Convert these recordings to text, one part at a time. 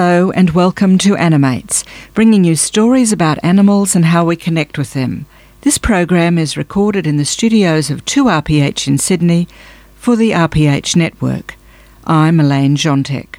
Hello and welcome to Animates, bringing you stories about animals and how we connect with them. This program is recorded in the studios of 2RPH in Sydney for the RPH Network. I'm Elaine Jontek.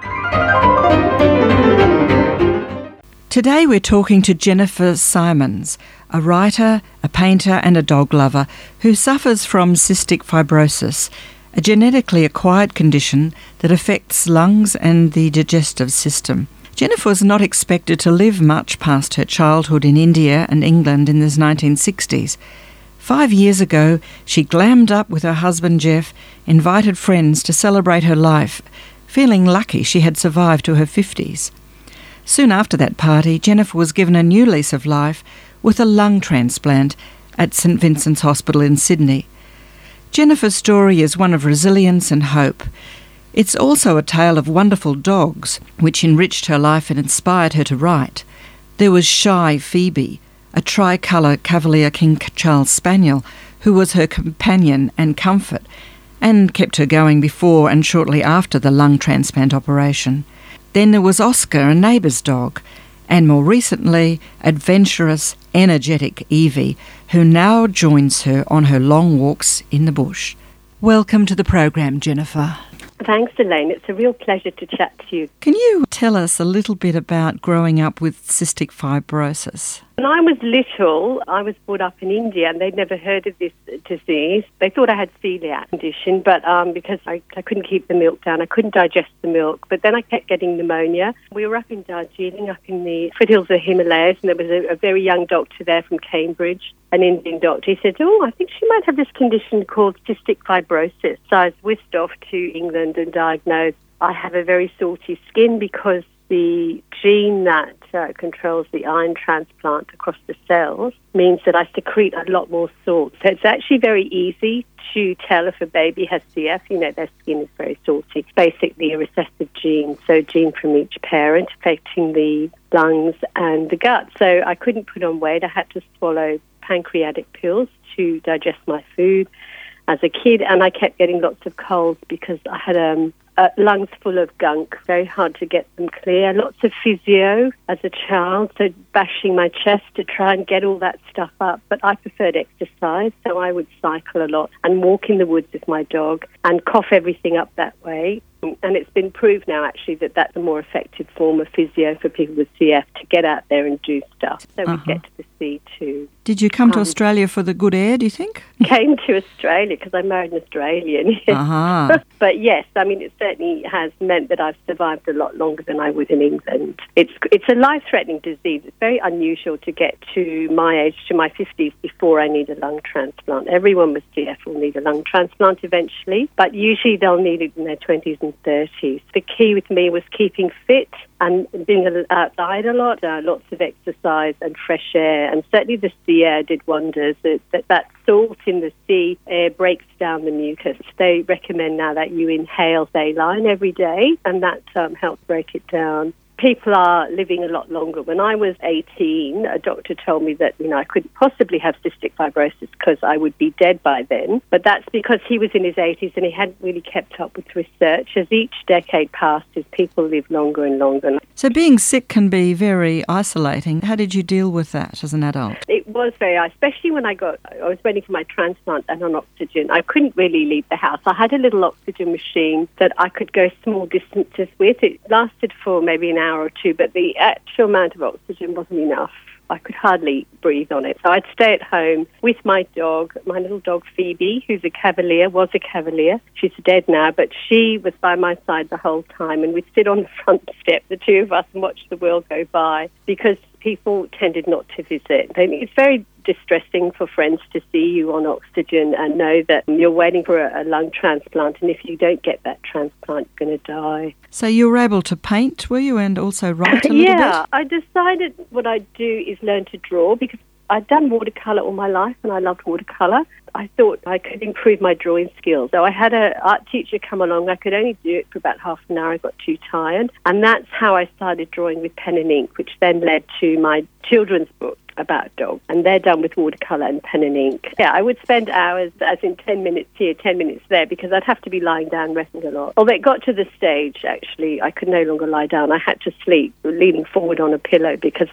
Today we're talking to Jennifer Simons, a writer, a painter and a dog lover who suffers from cystic fibrosis, a genetically acquired condition that affects lungs and the digestive system. Jennifer was not expected to live much past her childhood in India and England in the 1960s. 5 years ago, she glammed up with her husband Jeff, invited friends to celebrate her life, feeling lucky she had survived to her 50s. Soon after that party, Jennifer was given a new lease of life with a lung transplant at St Vincent's Hospital in Sydney. Jennifer's story is one of resilience and hope. It's also a tale of wonderful dogs, which enriched her life and inspired her to write. There was Shy Phoebe, a tricolour Cavalier King Charles Spaniel, who was her companion and comfort, and kept her going before and shortly after the lung transplant operation. Then there was Oscar, a neighbour's dog, and more recently, adventurous, energetic Evie, who now joins her on her long walks in the bush. Welcome to the program, Jennifer. Thanks, Elaine. It's a real pleasure to chat to you. Can you tell us a little bit about growing up with cystic fibrosis? When I was little, I was brought up in India and they'd never heard of this disease. They thought I had celiac condition, but because I couldn't keep the milk down, I couldn't digest the milk. But then I kept getting pneumonia. We were up in Darjeeling, up in the foothills of the Himalayas, and there was a very young doctor there from Cambridge, an Indian doctor. He said, I think she might have this condition called cystic fibrosis. So I was whisked off to England and diagnosed. I have a very salty skin because the gene that controls the iron transplant across the cells means that I secrete a lot more salt. So it's actually very easy to tell if a baby has CF. Their skin is very salty. It's basically a recessive gene, so a gene from each parent affecting the lungs and the gut. So I couldn't put on weight. I had to swallow pancreatic pills to digest my food as a kid, and I kept getting lots of colds because I had lungs full of gunk, very hard to get them clear. Lots of physio as a child, so bashing my chest to try and get all that stuff up. But I preferred exercise, so I would cycle a lot and walk in the woods with my dog and cough everything up that way. And it's been proved now, actually, that that's a more effective form of physio for people with CF to get out there and do stuff. So we get to the sea too. Did you come to Australia for the good air, do you think? Came to Australia because I married an Australian. But yes, it certainly has meant that I've survived a lot longer than I would in England. It's a life-threatening disease. It's very unusual to get to my age, to my 50s, before I need a lung transplant. Everyone with CF will need a lung transplant eventually, but usually they'll need it in their 20s and 30s. The key with me was keeping fit and being outside a lot, lots of exercise and fresh air, and certainly the sea air did wonders. That salt in the sea air breaks down the mucus. They recommend now that you inhale saline every day, and that helps break it down. People are living a lot longer. When I was 18, a doctor told me that I couldn't possibly have cystic fibrosis because I would be dead by then. But that's because he was in his 80s and he hadn't really kept up with research. As each decade passes, people live longer and longer. So being sick can be very isolating. How did you deal with that as an adult? It was very, especially when I was waiting for my transplant and on oxygen. I couldn't really leave the house. I had a little oxygen machine that I could go small distances with. It lasted for maybe an hour or two, but the actual amount of oxygen wasn't enough. I could hardly breathe on it. So I'd stay at home with my dog, my little dog Phoebe, who's was a Cavalier. She's dead now, but she was by my side the whole time, and we'd sit on the front step, the two of us, and watch the world go by, because people tended not to visit. It's very distressing for friends to see you on oxygen and know that you're waiting for a lung transplant, and if you don't get that transplant, you're going to die. So you were able to paint, were you, and also write a little bit? Yeah, I decided what I'd do is learn to draw, because I'd done watercolour all my life and I loved watercolour. I thought I could improve my drawing skills. So I had an art teacher come along. I could only do it for about half an hour. I got too tired. And that's how I started drawing with pen and ink, which then led to my children's book, about dogs, and they're done with watercolour and pen and ink. Yeah, I would spend hours, as in 10 minutes here, 10 minutes there, because I'd have to be lying down resting a lot. Although it got to the stage, actually, I could no longer lie down. I had to sleep leaning forward on a pillow because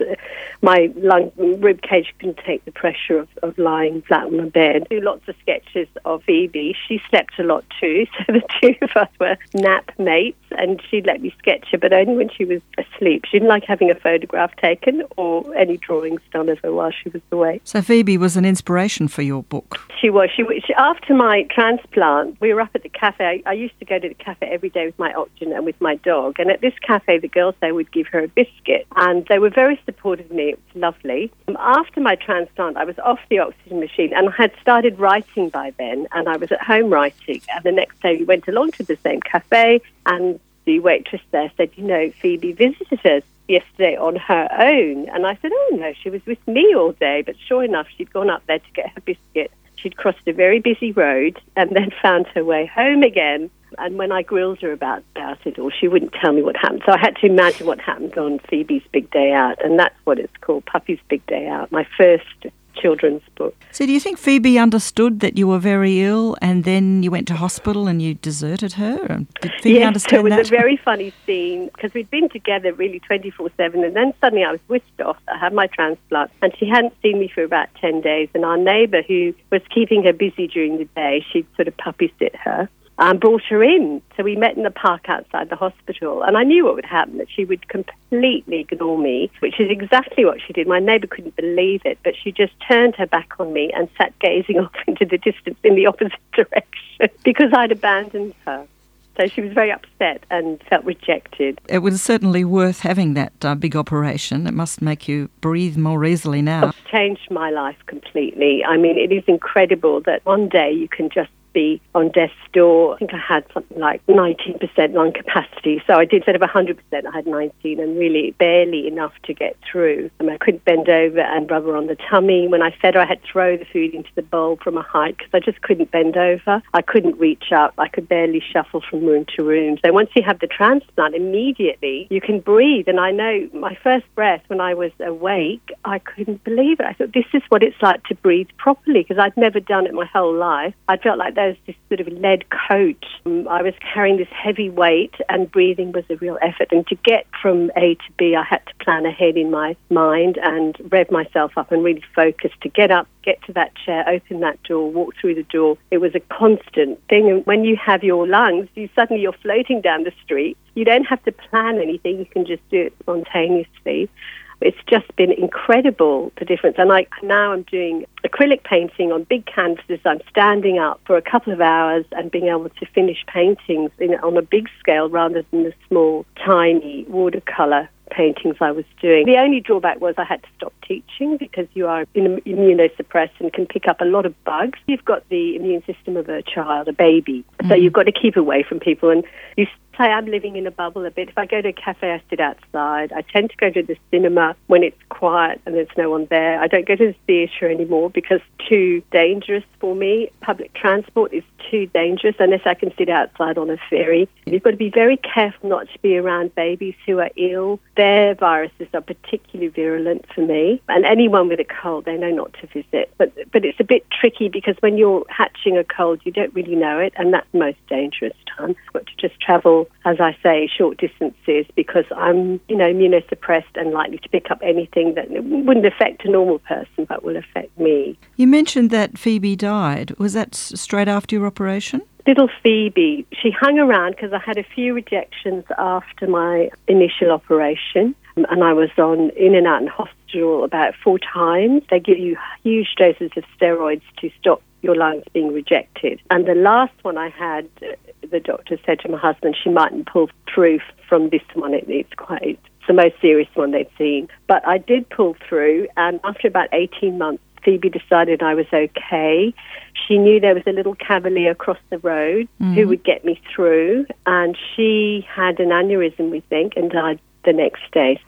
my rib cage couldn't take the pressure of lying flat on the bed. I do lots of sketches of Phoebe. She slept a lot too, so the two of us were nap mates, and she'd let me sketch her, but only when she was asleep. She didn't like having a photograph taken or any drawings done of her while she was awake. So Phoebe was an inspiration for your book. She was. After my transplant, we were up at the cafe. I used to go to the cafe every day with my oxygen and with my dog. And at this cafe, the girls there would give her a biscuit. And they were very supportive of me. It was lovely. After my transplant, I was off the oxygen machine and I had started writing by then. And I was at home writing. And the next day we went along to the same cafe, and the waitress there said, Phoebe visited us yesterday on her own. And I said, oh, no, she was with me all day. But sure enough, she'd gone up there to get her biscuit. She'd crossed a very busy road and then found her way home again. And when I grilled her about it all, she wouldn't tell me what happened. So I had to imagine what happened on Phoebe's Big Day Out. And that's what it's called, Puppy's Big Day Out, my first children's book. So do you think Phoebe understood that you were very ill and then you went to hospital and you deserted her? Did Phoebe understand that? Yes, it was a very funny scene because we'd been together really 24/7, and then suddenly I was whisked off. I had my transplant and she hadn't seen me for about 10 days, and our neighbour, who was keeping her busy during the day, she'd sort of puppy sit her, brought her in. So we met in the park outside the hospital, and I knew what would happen, that she would completely ignore me, which is exactly what she did. My neighbour couldn't believe it, but she just turned her back on me and sat gazing off into the distance in the opposite direction because I'd abandoned her. So she was very upset and felt rejected. It was certainly worth having that big operation. It must make you breathe more easily now. It's changed my life completely. I mean, it is incredible that one day you can just be on death's door. I think I had something like 19% lung capacity. So I did, instead of 100%, I had 19, and really barely enough to get through. I couldn't bend over and rub her on the tummy. When I fed her, I had to throw the food into the bowl from a height because I just couldn't bend over. I couldn't reach up. I could barely shuffle from room to room. So once you have the transplant, immediately you can breathe. And I know my first breath when I was awake, I couldn't believe it. I thought, this is what it's like to breathe properly, because I'd never done it my whole life. I felt like there was this sort of lead coat. I was carrying this heavy weight, and breathing was a real effort. And to get from A to B, I had to plan ahead in my mind and rev myself up and really focus to get up, get to that chair, open that door, walk through the door. It was a constant thing. And when you have your lungs, you're floating down the street. You don't have to plan anything. You can just do it spontaneously. It's just been incredible, the difference. And now I'm doing acrylic painting on big canvases. I'm standing up for a couple of hours and being able to finish paintings on a big scale rather than the small, tiny watercolour paintings I was doing. The only drawback was I had to stop teaching because you are immunosuppressed and can pick up a lot of bugs. You've got the immune system of a child, a baby, so you've got to keep away from people. And you say I'm living in a bubble a bit. If I go to a cafe, I sit outside. I tend to go to the cinema when it's quiet and there's no one there. I don't go to the theatre anymore because it's too dangerous for me. Public transport is too dangerous unless I can sit outside on a ferry. You've got to be very careful not to be around babies who are ill. Their viruses are particularly virulent for me. And anyone with a cold, they know not to visit. But it's a bit tricky because when you're hatching a cold, you don't really know it, and that's the most dangerous time. I've got to just travel, as I say, short distances because I'm, immunosuppressed and likely to pick up anything that wouldn't affect a normal person but will affect me. You mentioned that Phoebe died. Was that straight after your operation? Little Phoebe, she hung around because I had a few rejections after my initial operation, and I was in and out in hospital about 4 times. They give you huge doses of steroids to stop your lungs being rejected. And the last one I had, the doctor said to my husband, she mightn't pull through from this one. It's the most serious one they'd seen. But I did pull through, and after about 18 months, Phoebe decided I was okay. She knew there was a little cavalier across the road who would get me through, and she had an aneurysm, we think, and died the next day.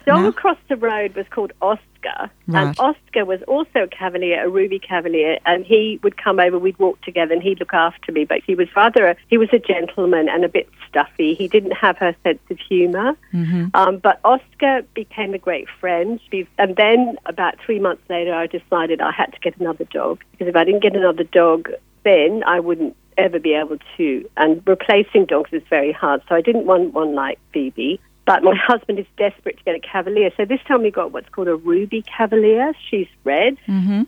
dog now? across the road was called Oscar. Right. And Oscar was also a Cavalier, a Ruby Cavalier, and he would come over, we'd walk together, and he'd look after me. But he was a gentleman and a bit stuffy. He didn't have her sense of humour. Mm-hmm. But Oscar became a great friend. And then about 3 months later, I decided I had to get another dog, because if I didn't get another dog, then I wouldn't ever be able to. And replacing dogs is very hard, so I didn't want one like Phoebe. But my husband is desperate to get a Cavalier. So this time we got what's called a Ruby Cavalier. She's red. Mm-hmm.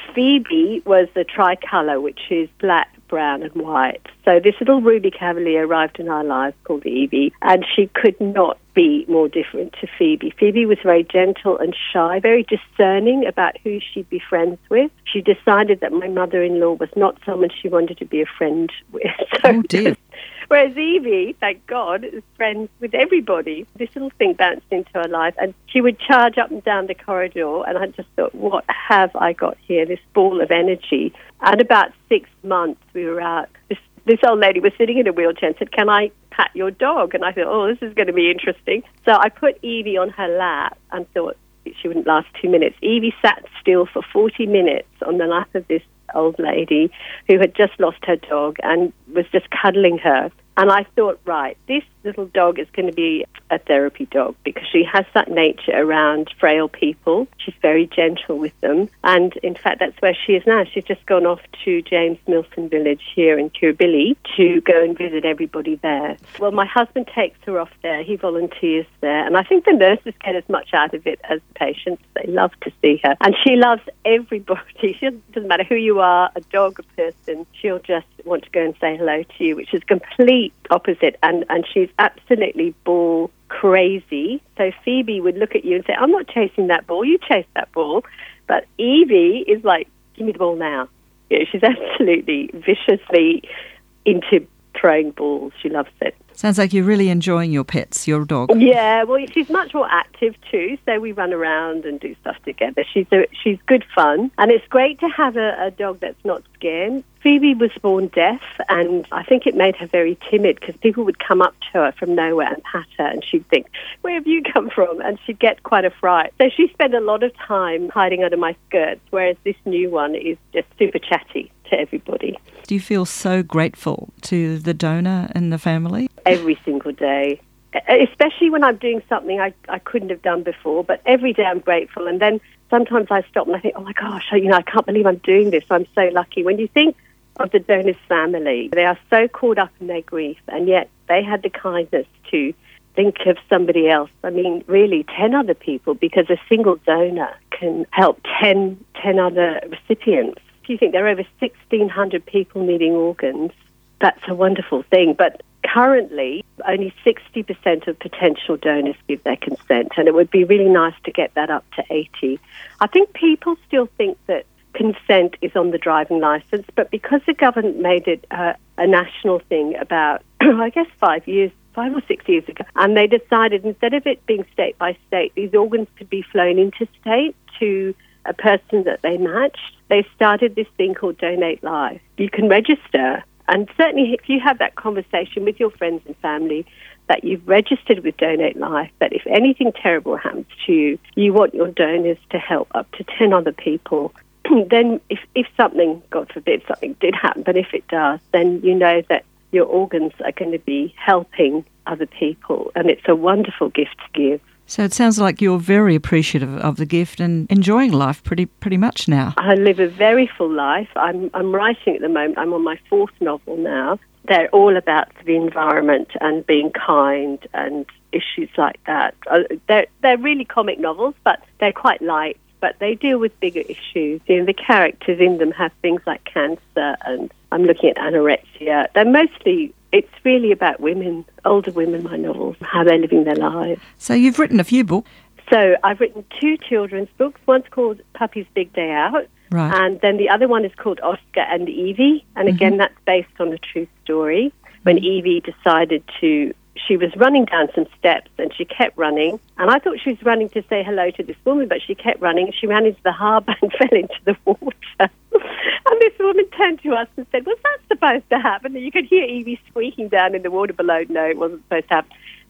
Phoebe was the tricolour, which is black, brown and white. So this little Ruby Cavalier arrived in our lives called Evie, and she could not be more different to Phoebe. Phoebe was very gentle and shy, very discerning about who she'd be friends with. She decided that my mother-in-law was not someone she wanted to be a friend with. Oh, dear. Whereas Evie, thank God, is friends with everybody. This little thing bounced into her life, and she would charge up and down the corridor, and I just thought, what have I got here, this ball of energy? And about 6 months, we were out. This old lady was sitting in a wheelchair and said, "Can I pat your dog?" And I thought, oh, this is going to be interesting. So I put Evie on her lap and thought she wouldn't last 2 minutes. Evie sat still for 40 minutes on the lap of this old lady who had just lost her dog and was just cuddling her. And I thought, right, this little dog is going to be a therapy dog, because she has that nature around frail people. She's very gentle with them. And in fact, that's where she is now. She's just gone off to James Milson Village here in Kirribilli to go and visit everybody there. Well, my husband takes her off there. He volunteers there. And I think the nurses get as much out of it as the patients. They love to see her. And she loves everybody. She doesn't matter who you are, a dog, a person. She'll just want to go and say hello to you, which is complete opposite. And she's absolutely ball crazy. So Phoebe would look at you and say, "I'm not chasing that ball, you chase that ball." But Evie is like, "Give me the ball now." Yeah, she's absolutely viciously into throwing balls. She loves it. Sounds like you're really enjoying your pets, your dog. Yeah, well, she's much more active too, so we run around and do stuff together. She's good fun, and it's great to have a dog that's not scared. Phoebe was born deaf, and I think it made her very timid, because people would come up to her from nowhere and pat her, and she'd think, "Where have you come from?" And she'd get quite a fright. So she spent a lot of time hiding under my skirts, whereas this new one is just super chatty to everybody. Do you feel so grateful to the donor and the family? Every single day, especially when I'm doing something I couldn't have done before, but every day I'm grateful. And then sometimes I stop and I think, oh my gosh, I can't believe I'm doing this. I'm so lucky. When you think of the donor's family, they are so caught up in their grief, and yet they had the kindness to think of somebody else. I mean, really 10 other people, because a single donor can help 10 other recipients. If you think there are over 1,600 people needing organs, that's a wonderful thing. But currently, only 60% of potential donors give their consent, and it would be really nice to get that up to 80%. I think people still think that consent is on the driving licence, but because the government made it a national thing about, I guess, 5 or 6 years ago, and they decided instead of it being state by state, these organs could be flown interstate to a person that they matched, they started this thing called Donate Life. You can register, and certainly if you have that conversation with your friends and family that you've registered with Donate Life, that if anything terrible happens to you, you want your donors to help up to 10 other people. Then if something, God forbid, something did happen, but if it does, then you know that your organs are going to be helping other people, and it's a wonderful gift to give. So it sounds like you're very appreciative of the gift and enjoying life pretty much now. I live a very full life. I'm writing at the moment. I'm on my 4th novel now. They're all about the environment and being kind and issues like that. They're really comic novels, but they're quite light. But they deal with bigger issues. You know, the characters in them have things like cancer, and I'm looking at anorexia. It's really about women, older women, my novels, how they're living their lives. So you've written a few books. So I've written 2 children's books. One's called Puppy's Big Day Out, right, and then the other one is called Oscar and Evie. And again, that's based on a true story. When Evie decided she was running down some steps and she kept running. And I thought she was running to say hello to this woman, but she kept running. She ran into the harbour and fell into the water. And this woman turned to us and said, "Was that supposed to happen?" And you could hear Evie squeaking down in the water below. No, it wasn't supposed to happen.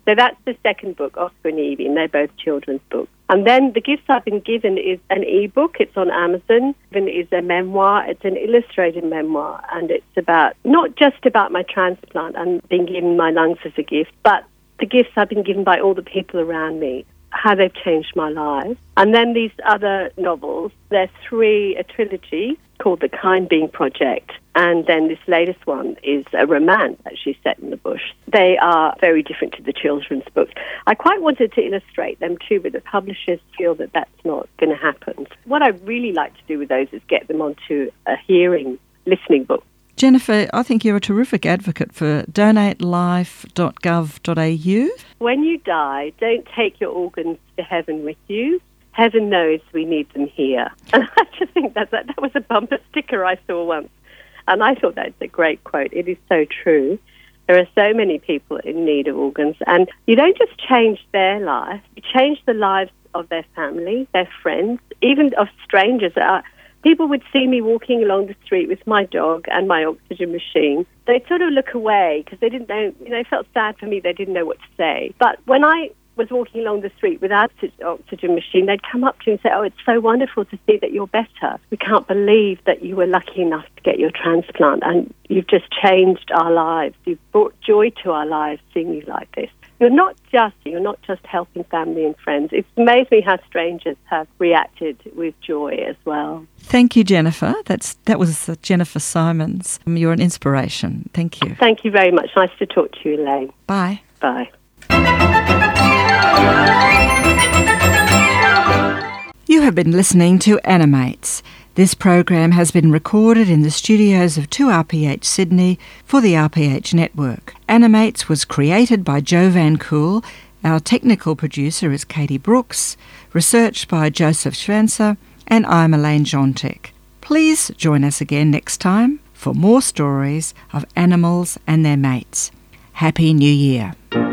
So that's the second book, Oscar and Evie, and they're both children's books. And then the gifts I've been given is an e-book. It's on Amazon. It is a memoir. It's an illustrated memoir, and it's about not just about my transplant and being given my lungs as a gift, but the gifts I've been given by all the people around me, how they've changed my life. And then these other novels, there's a trilogy called The Kind Being Project. And then this latest one is a romance actually set in the bush. They are very different to the children's books. I quite wanted to illustrate them too, but the publishers feel that that's not going to happen. What I really like to do with those is get them onto a listening book. Jennifer, I think you're a terrific advocate for donatelife.gov.au. When you die, don't take your organs to heaven with you. Heaven knows we need them here. And I just think that was a bumper sticker I saw once. And I thought that's a great quote. It is so true. There are so many people in need of organs. And you don't just change their life, you change the lives of their family, their friends, even of strangers. People would see me walking along the street with my dog and my oxygen machine. They'd sort of look away because they didn't know, they felt sad for me. They didn't know what to say. But when I was walking along the street without the oxygen machine, they'd come up to me and say, "Oh, it's so wonderful to see that you're better. We can't believe that you were lucky enough to get your transplant, and you've just changed our lives. You've brought joy to our lives seeing you like this." You're not just helping family and friends. It's amazed me how strangers have reacted with joy as well. Thank you, Jennifer. That was Jennifer Simons. You're an inspiration. Thank you. Thank you very much. Nice to talk to you, Elaine. Bye. Bye. You have been listening to Animates. This program has been recorded in the studios of 2RPH Sydney for the RPH Network. Animates was created by Joe Van Kool. Our technical producer is Katie Brooks. Researched by Joseph Schwenzer. And I'm Elaine Jontek. Please join us again next time for more stories of animals and their mates. Happy New Year.